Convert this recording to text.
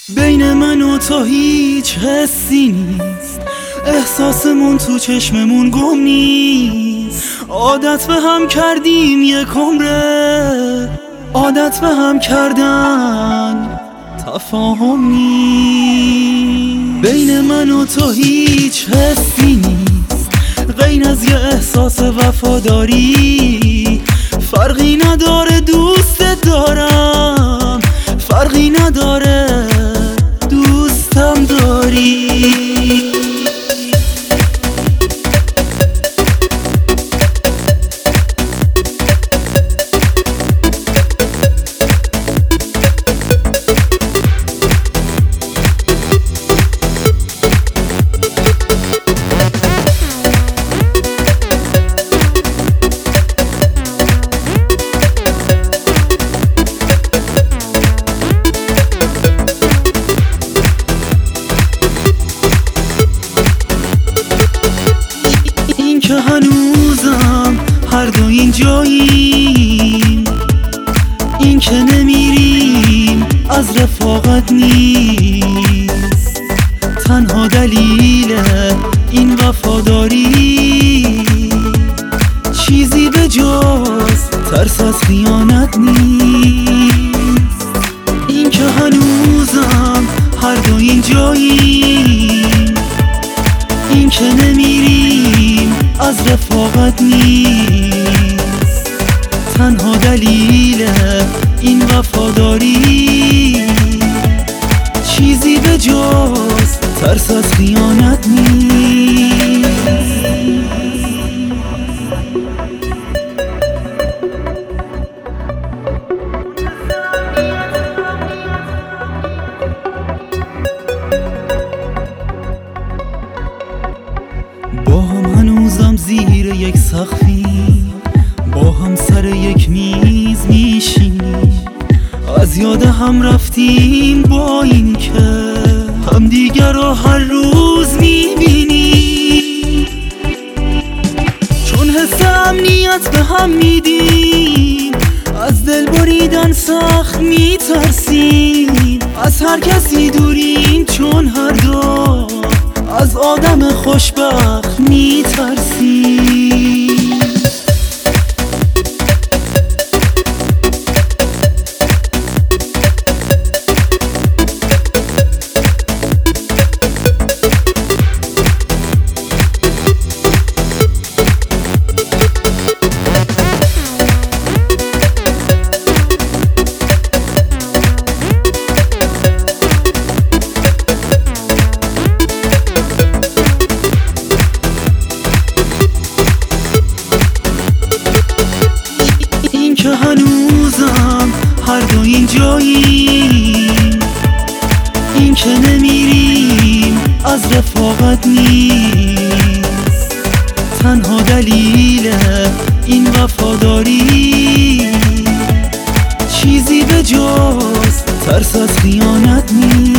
بین من و تو هیچ حسی نیست، احساسمون تو چشممون گم نیست. عادت به هم کردیم یک عمره، عادت به هم کردن تفاهم نیست. بین من و تو هیچ حسی نیست غیر از یه احساس وفاداری. فرقی نداره دوستت دارم، فرقی نداره دوستم داری. که هنوزم هر دو این جاییم، این که نمیریم از رفاقت نیست. تنها دلیل این وفاداری چیزی به جز ترس از خیانت نیست. این که هنوزم هر دو این جاییم، این که نمیریم از رفاقت نیست. تنها دلیل این وفاداری چیزی به جز ترس از خیانت نیست. با هم هنوزم زیر یک سقفی، با هم سر یک میز میشینیم. از یاد هم رفتیم با این که هم دیگر رو هر روز میبینیم. چون حس امنیت به هم میدیم، از دل بریدن سخت میترسیم. از هر کسی دوریم چون هر دو از آدم خوشبخت میترسیم. که هنوزم هر دو این جاییم، این که نمیریم از رفاقت نیست. تنها دلیل این وفاداری چیزی به جز ترس از خیانت نیست.